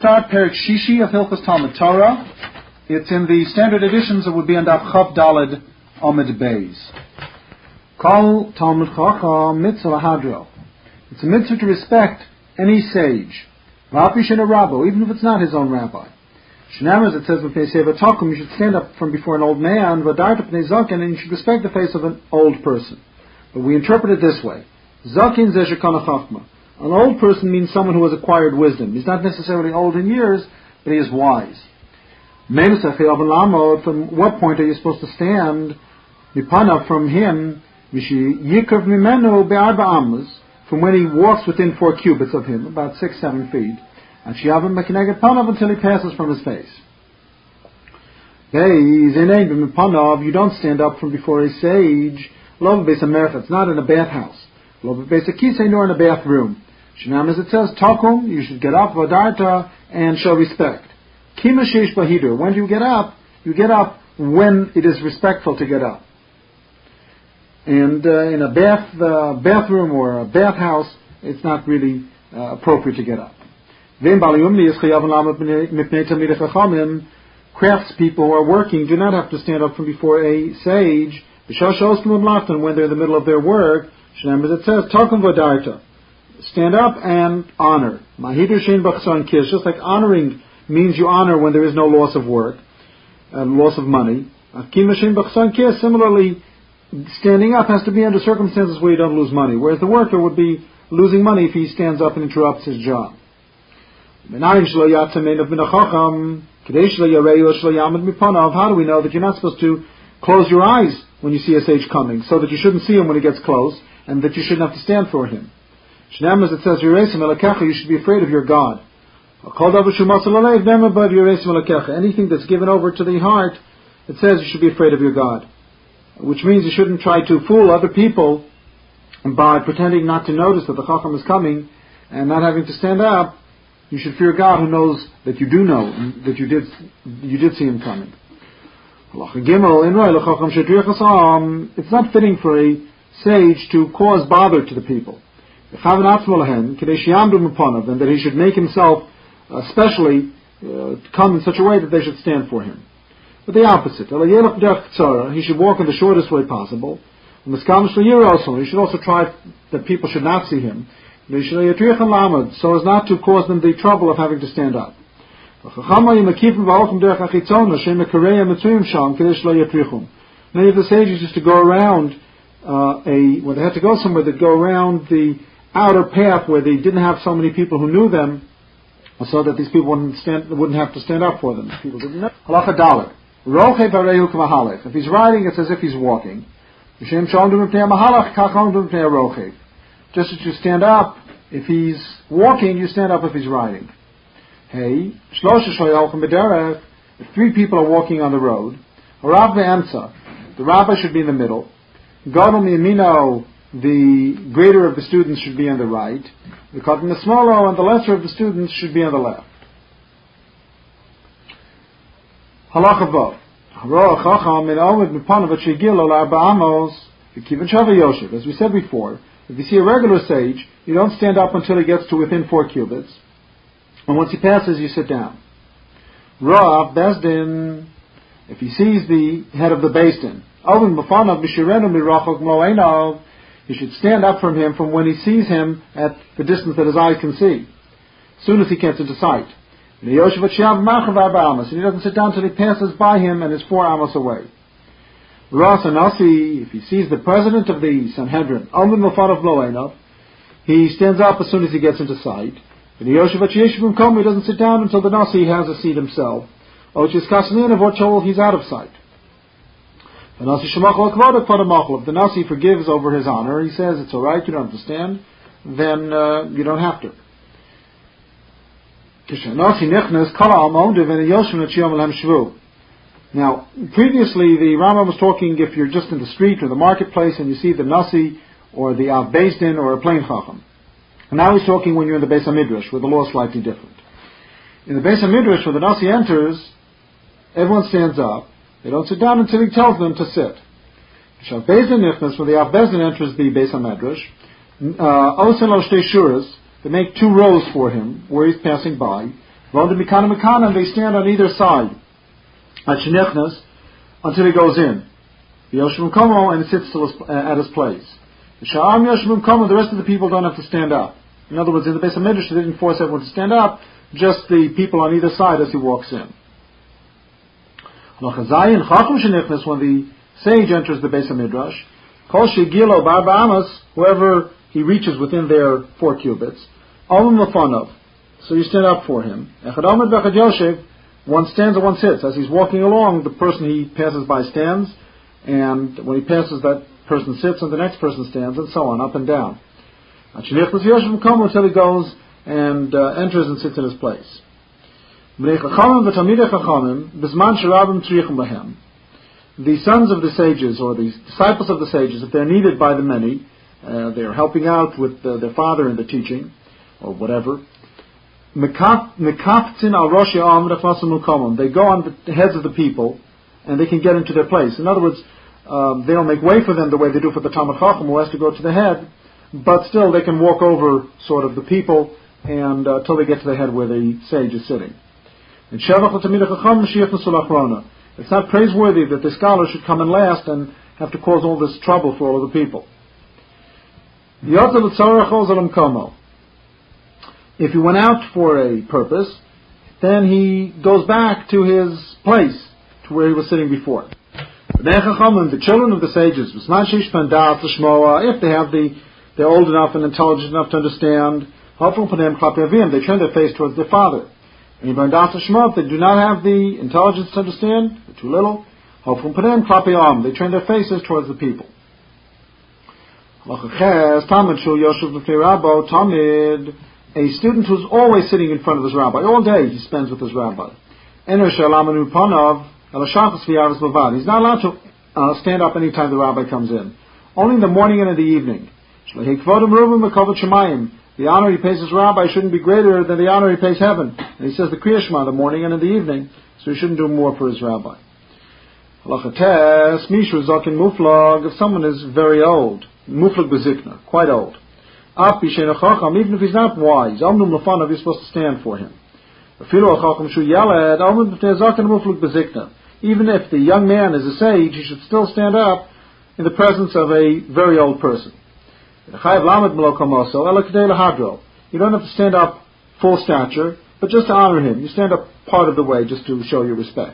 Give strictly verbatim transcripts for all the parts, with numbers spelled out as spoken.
Start Perik Shishi of Hilchos Talmud Torah. It's in the standard editions. It would be on Daf Chav Daled Amud Beis. Kol Talmud Chacham Mitzvah Hadro. It's a mitzvah to respect any sage. V'api shena Rabbo, even if it's not his own rabbi. Shenamaz, it says with Peseva Takum, you should stand up from before an old man, V'darta Pnei Zaken, and you should respect the face of an old person. But we interpret it this way: Zakin Zeh Shekana Chachma. An old person means someone who has acquired wisdom. He's not necessarily old in years, but he is wise. From what point are you supposed to stand? Mipana, from him, from when he walks within four cubits of him, about six, seven feet, until he passes from his face. You don't stand up from before a sage. It's not in a bathhouse. Nor in a bathroom. Shinam, as it says, Takum, you should get up, Vadarta, and show respect. Kima Sheish Bahidur, when you get up, you get up when it is respectful to get up. And uh, in a bath uh, bathroom or a bathhouse, it's not really uh, appropriate to get up. Crafts people who are working do not have to stand up from before a sage. When they're in the middle of their work, Shinam, as it says, Takum Vadarta. Stand up and honor. Just like honoring means you honor when there is no loss of work, uh, loss of money. Similarly, standing up has to be under circumstances where you don't lose money, whereas the worker would be losing money if he stands up and interrupts his job. How do we know that you're not supposed to close your eyes when you see a sage coming, so that you shouldn't see him when he gets close, and that you shouldn't have to stand for him? Shnam, as it says, you should be afraid of your God. Anything that's given over to the heart, it says you should be afraid of your God. Which means you shouldn't try to fool other people by pretending not to notice that the Chacham is coming and not having to stand up. You should fear God, who knows that you do know, that you did you did see him coming. It's not fitting for a sage to cause bother to the people. And that he should make himself uh, specially uh, come in such a way that they should stand for him. But the opposite. He should walk in the shortest way possible. He should also try that people should not see him, so as not to cause them the trouble of having to stand up. Many of the sages used to go around uh, a when they had to go somewhere, they'd go around the outer path where they didn't have so many people who knew them, so that these people wouldn't stand, wouldn't have to stand up for them. People didn't know. Halacha Dalet. If he's riding, it's as if he's walking. Just as you stand up, if he's walking, you stand up if he's riding. Hey, if three people are walking on the road, the rabbi should be in the middle. The greater of the students should be on the right. The the smaller and the lesser of the students should be on the left. Halacha Vav. As we said before, if you see a regular sage, you don't stand up until he gets to within four cubits. And once he passes, you sit down. Rav Bezdin, if he sees the head of the Beis Din, he should stand up from him from when he sees him at the distance that his eyes can see, as soon as he gets into sight. And he doesn't sit down until he passes by him and is four amos away. Ras Anasi, if he sees the president of the Sanhedrin, he stands up as soon as he gets into sight. And he doesn't sit down until the Nasi has a seat himself, or he's out of sight. If the Nasi forgives over his honor, he says it's all right, you don't have to stand, then uh, you don't have to. Now, previously the Rambam was talking if you're just in the street or the marketplace and you see the Nasi or the Av Beis Din or a plain Chacham. And now he's talking when you're in the Beis HaMidrash, where the law is slightly different. In the Beis HaMidrash, where the Nasi enters, everyone stands up. They don't sit down until he tells them to sit. When the Av Beis Din enters the Beis HaMidrash, they make two rows for him where he's passing by. V'ondim mikana mikana, and they stand on either side. Ashnichnas, until he goes in. Yoshim Komo, and he sits till his, uh, at his place. Sha'am Yoshim Komo, the rest of the people don't have to stand up. In other words, in the Beis HaMidrash, they didn't force everyone to stand up, just the people on either side as he walks in. When the sage enters the Beis HaMidrash, Kol Shegilo Bar Ba'amas, whoever he reaches within their four cubits, Olam Lafanov, so you stand up for him. Echad Omed Bechad Yoshev, one stands and one sits. As he's walking along, the person he passes by stands, and when he passes, that person sits, and the next person stands, and so on, up and down. Until he goes and uh, enters and sits in his place. The sons of the sages, or the disciples of the sages, if they're needed by the many, uh, they're helping out with uh, their father in the teaching, or whatever, they go on the heads of the people, and they can get into their place. In other words, um, they don't make way for them the way they do for the Talmid Chacham, who has to go to the head, but still they can walk over sort of the people and uh, till they get to the head where the sage is sitting. It's not praiseworthy that the scholar should come in last and have to cause all this trouble for all of the people. If he went out for a purpose, then he goes back to his place, to where he was sitting before. The children of the sages, if they have the, they're old enough and intelligent enough to understand, they turn their face towards their father. And if they do not have the intelligence to understand, they're too little, they turn their faces towards the people. A student who's always sitting in front of his rabbi, all day he spends with his rabbi. He's not allowed to uh, stand up any time the rabbi comes in. Only in the morning and in the evening. The honor he pays his rabbi shouldn't be greater than the honor he pays heaven. And he says the Kriya Shema in the morning and in the evening, so he shouldn't do more for his rabbi. If someone is very old, muflag bezikna, quite old, even if he's not wise, you're supposed to stand for him. Even if the young man is a sage, he should still stand up in the presence of a very old person. You don't have to stand up full stature, but just to honor him. You stand up part of the way just to show your respect.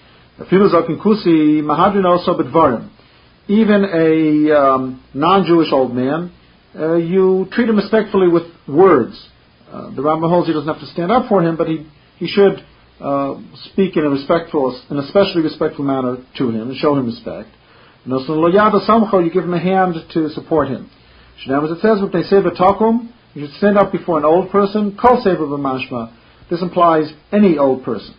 Even a um, non-Jewish old man, uh, you treat him respectfully with words. Uh, the Rambam holds he doesn't have to stand up for him, but he, he should uh, speak in a respectful, an especially respectful manner to him and show him respect. You give him a hand to support him. As it says, you should stand up before an old person. Kol seva b'mashma. This implies any old person.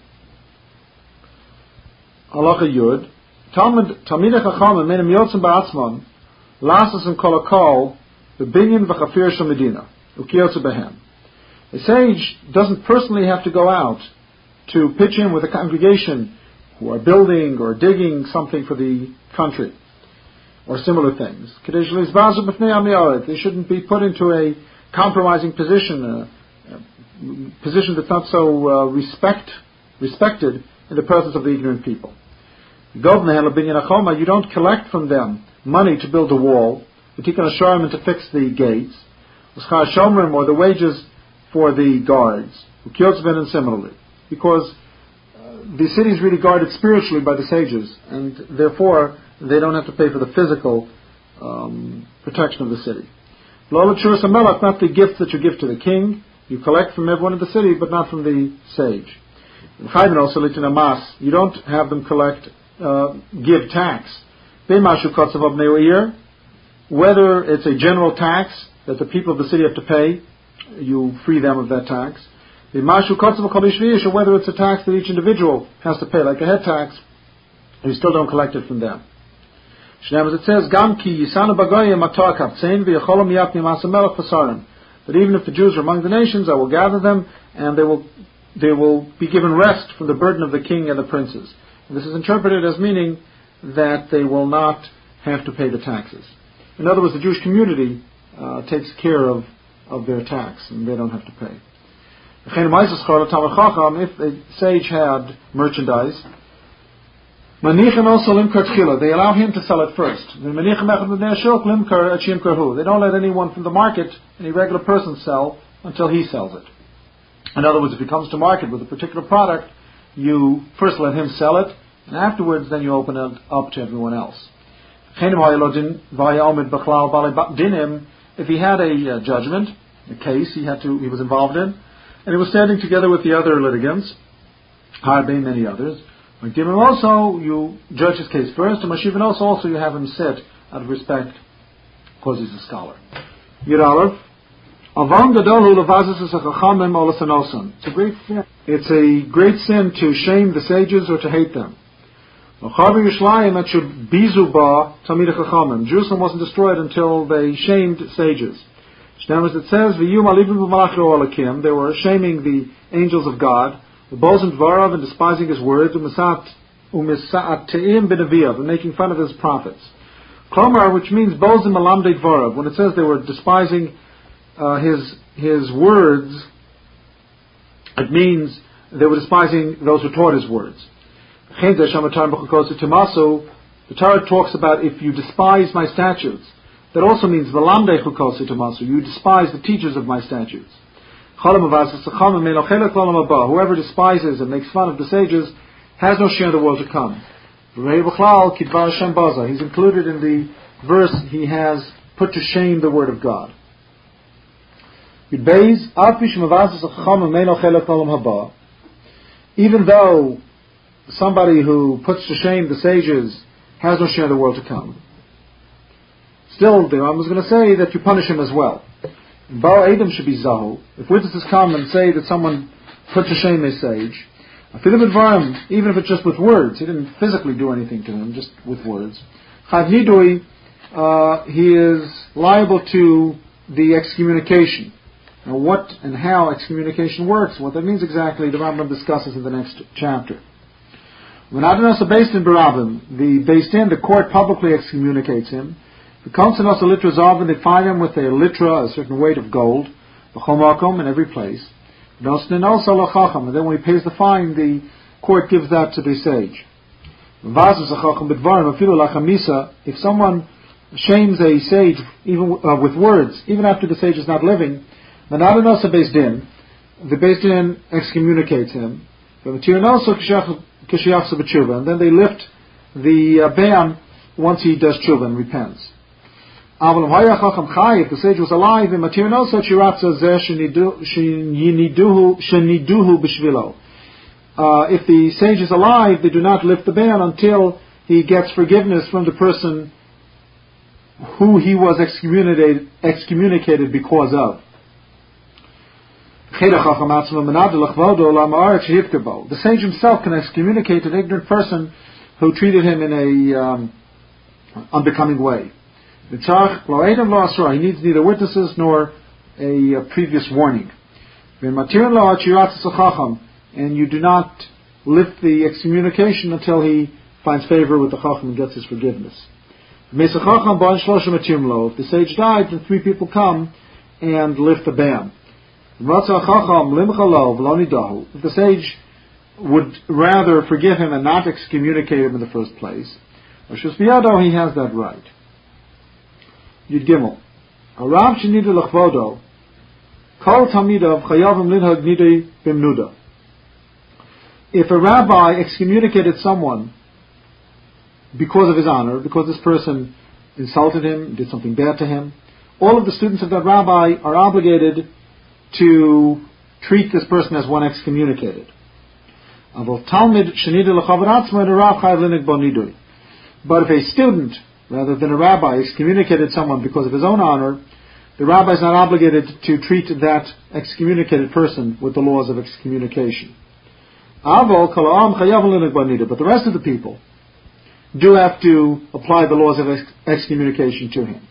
Halacha Yud. Talmidei Chachamim menim yotzim ba'atzmon lasas and kol hakol b'binyan v'chafir shel medina ukiyotze behem. A sage doesn't personally have to go out to pitch in with a congregation who are building or digging something for the country, or similar things. They shouldn't be put into a compromising position, a, a position that's not so uh, respect, respected in the presence of the ignorant people. You don't collect from them money to build a wall, and to fix the gates, or the wages for the guards, and similarly, because uh, the city is really guarded spiritually by the sages, and therefore they don't have to pay for the physical um, protection of the city. Not the gifts that you give to the king. You collect from everyone in the city, but not from the sage. You don't have them collect, uh, give tax. Whether it's a general tax that the people of the city have to pay, you free them of that tax. Or whether it's a tax that each individual has to pay, like a head tax, you still don't collect it from them. As it says, that even if the Jews are among the nations, I will gather them, and they will they will be given rest from the burden of the king and the princes. And this is interpreted as meaning that they will not have to pay the taxes. In other words, the Jewish community uh, takes care of, of their tax, and they don't have to pay. If a sage had merchandise, they allow him to sell it first. They don't let anyone from the market, any regular person, sell until he sells it. In other words, if he comes to market with a particular product, you first let him sell it, and afterwards then you open it up to everyone else. If he had a uh, judgment, a case he had to, he was involved in, and he was standing together with the other litigants, Harbin, many others, give him also, you judge his case first, and Mashivin also, also you have him sit out of respect, because he's a scholar. Yud Aleph, it's a great sin. It's a great sin to shame the sages or to hate them. Jerusalem wasn't destroyed until they shamed sages. It says, they were shaming the angels of God, the Bozim Dvarav, and despising his words, and making fun of his prophets. Klomar, which means Bozim Malamdei Dvarav, when it says they were despising uh, his his words, it means they were despising those who taught his words. The Torah talks about if you despise my statutes. That also means you despise the teachers of my statutes. Whoever despises and makes fun of the sages has no share in the world to come. He's included in the verse, he has put to shame the word of God. Even though somebody who puts to shame the sages has no share in the world to come, still the Rambam is going to say that you punish him as well. Baal Edom should be zahu. If witnesses come and say that someone put to shame a sage, even if it's just with words, he didn't physically do anything to him, just with words, Chav Nidui, uh, he is liable to the excommunication. Now what and how excommunication works, what that means exactly, the Rambam discusses in the next chapter. When Adonai based in Barabim, the based in the court publicly excommunicates him. The council also litra zav, they fine him with a litra, a certain weight of gold, b'chomakom, in every place. And then when he pays the fine, the court gives that to the sage. If someone shames a sage even uh, with words, even after the sage is not living, then Adonai based in, the based in excommunicates him. And then they lift the uh, ban once he does tshuva and repents. If the sage was alive, uh, if the sage is alive, they do not lift the ban until he gets forgiveness from the person who he was excommunicated, excommunicated because of. The sage himself can excommunicate an ignorant person who treated him in a um, unbecoming way. He needs neither witnesses nor a, a previous warning. And you do not lift the excommunication until he finds favor with the Chacham and gets his forgiveness. If the sage died, then three people come and lift the ban. If the sage would rather forgive him and not excommunicate him in the first place, he has that right. Yud Gimel. Arav shenida l'chvodo, kol tamidav chayavim linhag nidei bimnuda. If a rabbi excommunicated someone because of his honor, because this person insulted him, did something bad to him, all of the students of that rabbi are obligated to treat this person as one excommunicated. But if a student, rather than a rabbi, excommunicated someone because of his own honor, the rabbi is not obligated to treat that excommunicated person with the laws of excommunication. But the rest of the people do have to apply the laws of ex- excommunication to him.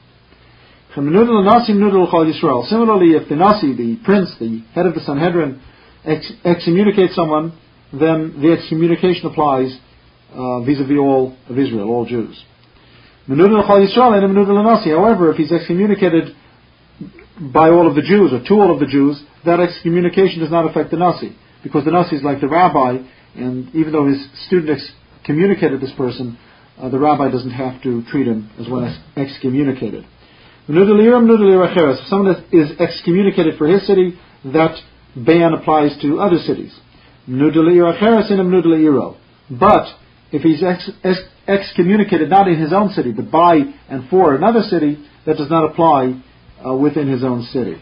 Similarly, if the Nasi, the prince, the head of the Sanhedrin, ex- excommunicates someone, then the excommunication applies uh, vis-a-vis all of Israel, all Jews. However, if he's excommunicated by all of the Jews, or to all of the Jews, that excommunication does not affect the Nasi, because the Nasi is like the rabbi, and even though his student excommunicated this person, uh, the rabbi doesn't have to treat him as one as excommunicated. If someone is excommunicated for his city, that ban applies to other cities. But if he's ex- ex- excommunicated not in his own city, but by and for another city, that does not apply uh, within his own city.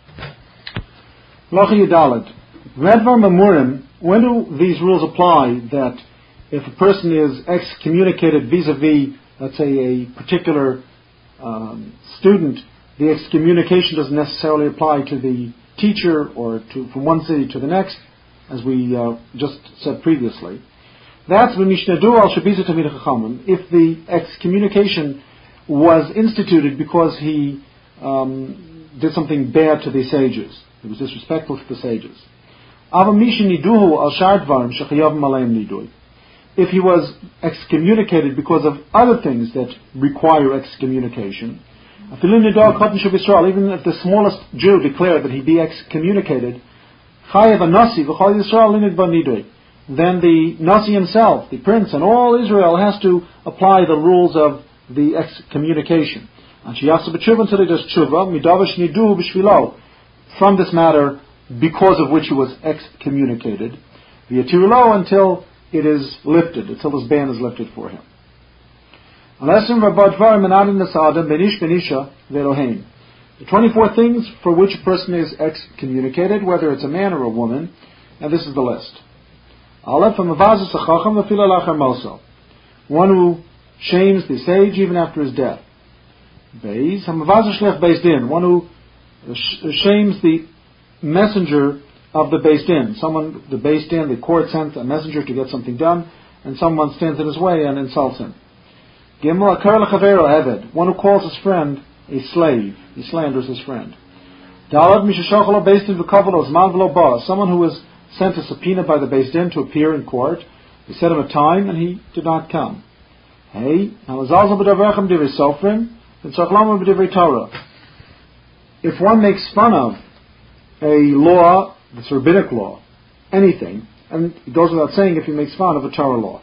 When do these rules apply that if a person is excommunicated vis-a-vis, let's say, a particular um, student, the excommunication doesn't necessarily apply to the teacher or to from one city to the next, as we uh, just said previously. That's when Mishnadu al Shabiza Tamid Chachamim, if the excommunication was instituted because he um, did something bad to the sages, he was disrespectful to the sages. If he was excommunicated because of other things that require excommunication, even if the smallest Jew declared that he be excommunicated, then the Nasi himself, the prince, and all Israel has to apply the rules of the excommunication. Until he does tshuva, from this matter, because of which he was excommunicated, until it is lifted, until this ban is lifted for him. The twenty-four things for which a person is excommunicated, whether it's a man or a woman, and this is the list. One who shames the sage even after his death. One who shames the messenger of the Beis Din. Someone, the Beis Din, the court sent a messenger to get something done, and someone stands in his way and insults him. One who calls his friend a slave. He slanders his friend. Someone who was sent a subpoena by the Beis Din to appear in court. They set him a time and he did not come. Hey, if one makes fun of a law, this rabbinic law, anything, and it goes without saying if he makes fun of a Torah law.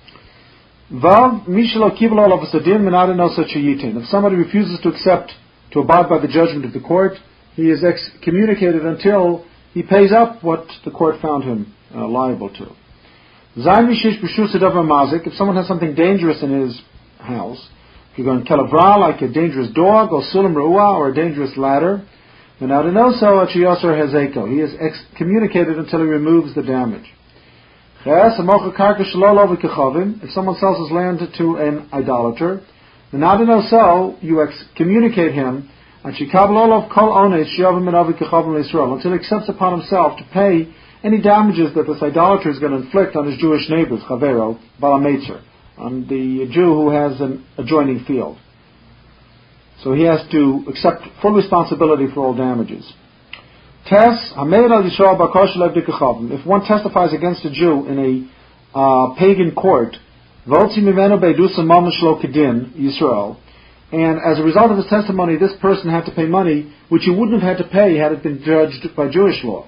If somebody refuses to accept, to abide by the judgment of the court, he is excommunicated until he pays up what the court found him uh, liable to. If someone has something dangerous in his house, if you're going to kalavra, like a dangerous dog, or sulam ru'ah, or a dangerous ladder, he is excommunicated until he removes the damage. If someone sells his land to an idolater, you excommunicate him until he accepts upon himself to pay any damages that this idolater is going to inflict on his Jewish neighbors, Chavero, Balametzer, on the Jew who has an adjoining field. So he has to accept full responsibility for all damages. If one testifies against a Jew in a uh, pagan court, and as a result of his testimony, this person had to pay money which he wouldn't have had to pay had it been judged by Jewish law.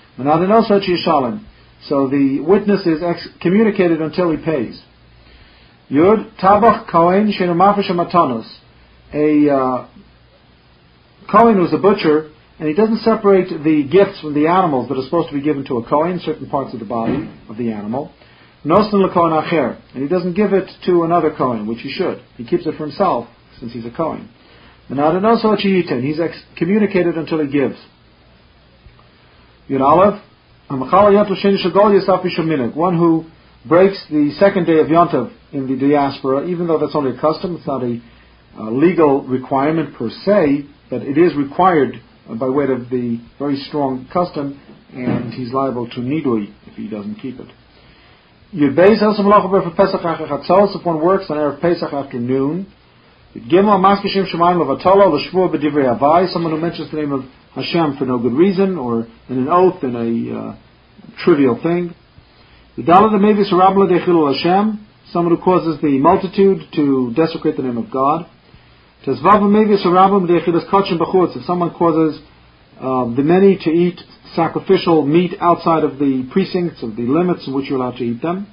So the witness is excommunicated until he pays. Yud Tabach Kohen Shenu Mafish Matanos. A uh, Kohen who's a butcher, and he doesn't separate the gifts from the animals that are supposed to be given to a Kohen, certain parts of the body of the animal. Nosen l'Kohen Acher, and he doesn't give it to another Kohen, which he should. He keeps it for himself, since he's a Kohen. He's excommunicated until he gives. Yud Aleph, one who breaks the second day of Yontav in the diaspora, even though that's only a custom, it's not a uh, legal requirement per se, but it is required uh, by way of the very strong custom, and he's liable to nidui if he doesn't keep it. Yud Beis, if one works on Erev Pesach afternoon. Someone who mentions the name of Hashem for no good reason, or in an oath, in a uh, trivial thing. Someone who causes the multitude to desecrate the name of God. If someone causes um, the many to eat sacrificial meat outside of the precincts, of the limits in which you're allowed to eat them.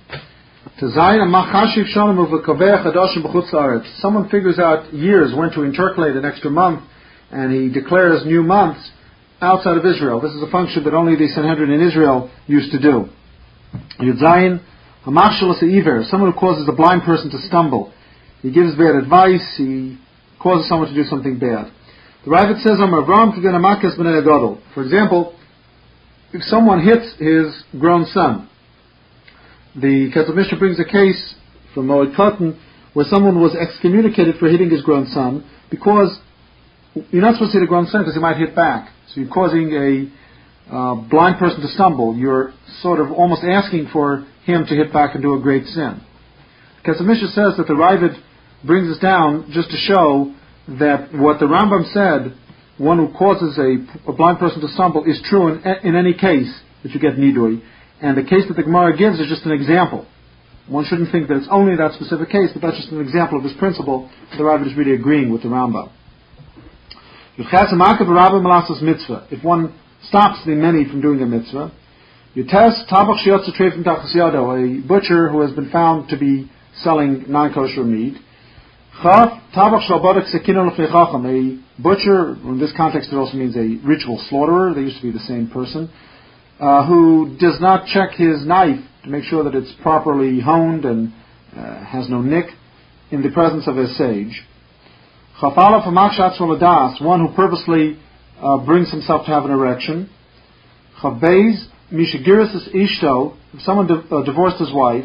Someone figures out years when to intercalate an extra month, and he declares new months outside of Israel. This is a function that only the Sanhedrin in Israel used to do. Yudzayin, someone who causes a blind person to stumble. He gives bad advice, he causes someone to do something bad. The Ravid says, for example, if someone hits his grown son, the Ketzel Mishnah brings a case from Moed Katan where someone was excommunicated for hitting his grown son because you're not supposed to hit a grown son because he might hit back. So you're causing a uh, blind person to stumble. You're sort of almost asking for him to hit back and do a great sin. Ketzel Mishnah says that the Ravid brings us down just to show that what the Rambam said, one who causes a, a blind person to stumble, is true in, in any case that you get nidui. And the case that the Gemara gives is just an example. One shouldn't think that it's only that specific case, but that's just an example of this principle. The Ravid is really agreeing with the Rambam. If one stops the many from doing a mitzvah, you test a butcher who has been found to be selling non-kosher meat. A butcher, in this context it also means a ritual slaughterer, they used to be the same person, uh, who does not check his knife to make sure that it's properly honed and uh, has no nick in the presence of a sage. One who purposely uh, brings himself to have an erection. If someone di- uh, divorced his wife,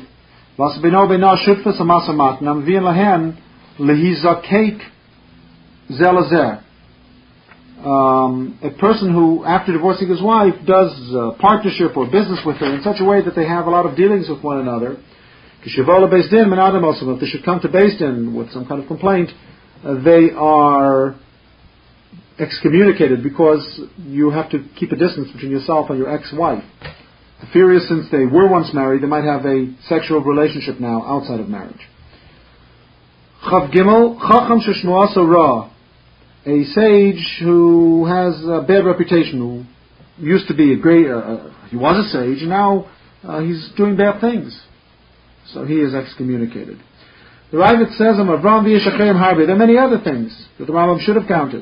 um, a person who, after divorcing his wife, does uh, partnership or business with her in such a way that they have a lot of dealings with one another. If they should come to Beis Din with some kind of complaint, uh, they are excommunicated because you have to keep a distance between yourself and your ex-wife. The fear is, since they were once married, they might have a sexual relationship now outside of marriage. Chav Gimel, Chacham Sheshmuasa Ra, a sage who has a bad reputation, who used to be a great, uh, he was a sage, and now uh, he's doing bad things. So he is excommunicated. The Ravid says, there are many other things that the Rambam should have counted.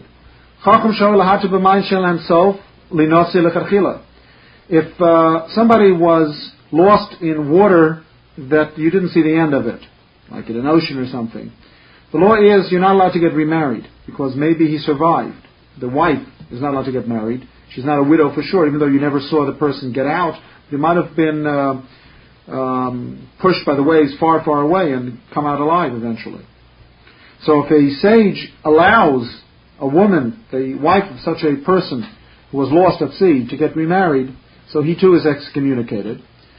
If uh, somebody was lost in water that you didn't see the end of it, like in an ocean or something, the law is you're not allowed to get remarried because maybe he survived. The wife is not allowed to get married. She's not a widow for sure, even though you never saw the person get out. They might have been uh, um, pushed by the waves far, far away and come out alive eventually. So if a sage allows a woman, the wife of such a person who was lost at sea, to get remarried, so he too is excommunicated.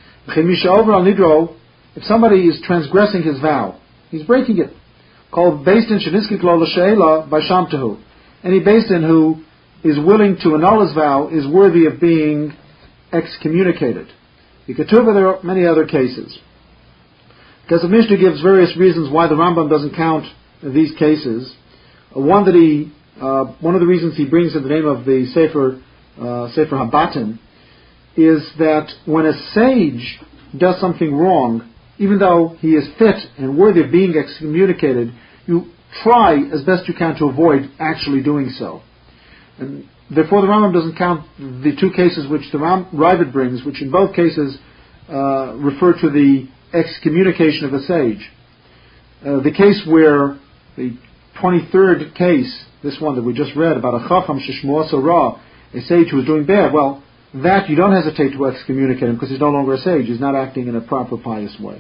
If somebody is transgressing his vow, he's breaking it. Called Beis Din Sheniskik Lo L'Sheila by Shamtahu. Any Beis Din who is willing to annul his vow is worthy of being excommunicated. In Ketuvah there are many other cases. Because the Mishnah gives various reasons why the Rambam doesn't count these cases. Uh, one that he, uh, one of the reasons he brings in the name of the Sefer uh, Sefer Habatim is that when a sage does something wrong, even though he is fit and worthy of being excommunicated, you try as best you can to avoid actually doing so. And therefore the Rambam doesn't count the two cases which the Ram- Ravid brings, which in both cases uh, refer to the excommunication of a sage. Uh, the case where, the twenty-third case, this one that we just read about a Chacham Sheshmuasa Ra, a sage who is doing bad, well, that you don't hesitate to excommunicate him because he's no longer a sage. He's not acting in a proper, pious way.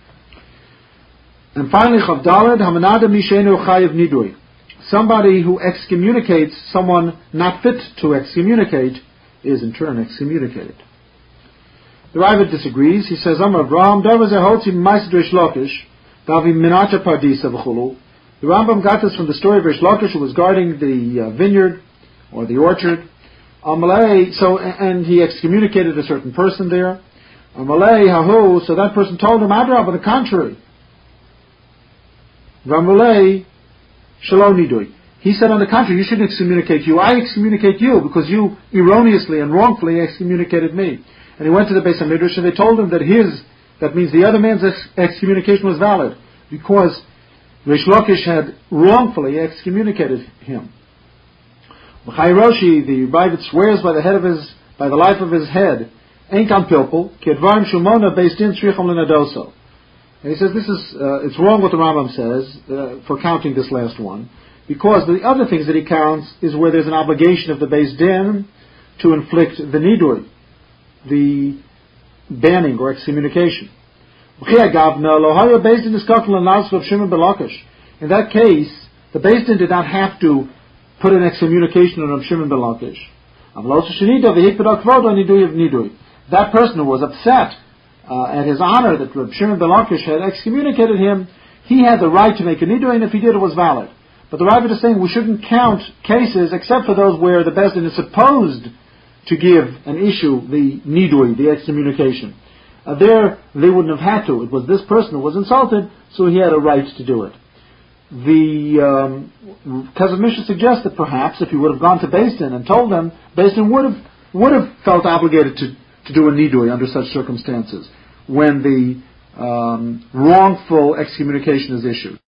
And finally, Chavdalad Hamanada Mishenu Chayiv Nidui. Somebody who excommunicates someone not fit to excommunicate is in turn excommunicated. The Ravid disagrees. He says, Amar Abraham, Davar Zehotzi Ma'aseh Reish Lakish, Davi Minata Pardisa V'chulu. The Rambam got this from the story of Reish Lakish, who was guarding the uh, vineyard or the orchard. Amalei, so, and he excommunicated a certain person there. Amalei hahu, so that person told him, Adrab, on the contrary. Vamalei, shalom nidui. He said, on the contrary, you shouldn't excommunicate you. I excommunicate you because you erroneously and wrongfully excommunicated me. And he went to the Beis HaMidrash and they told him that his, that means the other man's ex- excommunication was valid because Reish Lakish had wrongfully excommunicated him. B'chai Roshi, the Ravid swears by the head of his, by the life of his head, Ein kan pilpul, ki advarim shumona beis din tzrichom lenadoso. And he says this is, uh, it's wrong what the Rambam says, uh, for counting this last one, because the other things that he counts is where there's an obligation of the Beis Din to inflict the nidui, the banning or excommunication. In that case, the Beis Din did not have to put an excommunication on Rav Shimon ben Lakish. That person who was upset uh, at his honor that Rav Shimon ben Lakish had excommunicated him, he had the right to make a nidui, and if he did, it was valid. But the Ravid is saying we shouldn't count cases except for those where the Beis Din is supposed to give an issue the nidui, the excommunication. Uh, there, they wouldn't have had to. It was this person who was insulted, so he had a right to do it. The um, Kesef Mishnah suggests that perhaps if he would have gone to Beis Din and told them, Beis Din would have would have felt obligated to, to do a nidui under such circumstances when the um, wrongful excommunication is issued.